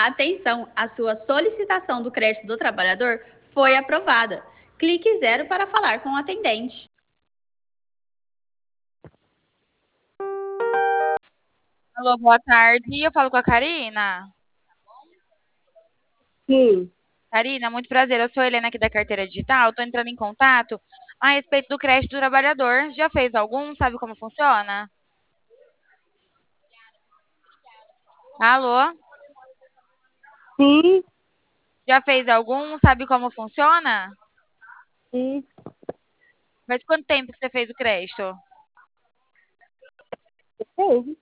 Atenção, a sua solicitação do crédito do trabalhador foi aprovada. Clique 0 para falar com o atendente. Alô, boa tarde. Eu falo com a Karina. Sim. Karina, muito prazer. Eu sou a Helena aqui da Carteira Digital. Estou entrando em contato a respeito do crédito do trabalhador. Já fez algum? Sabe como funciona? Alô? Sim. Já fez algum? Sabe como funciona? Sim. Faz quanto tempo que você fez o crédito? Sim.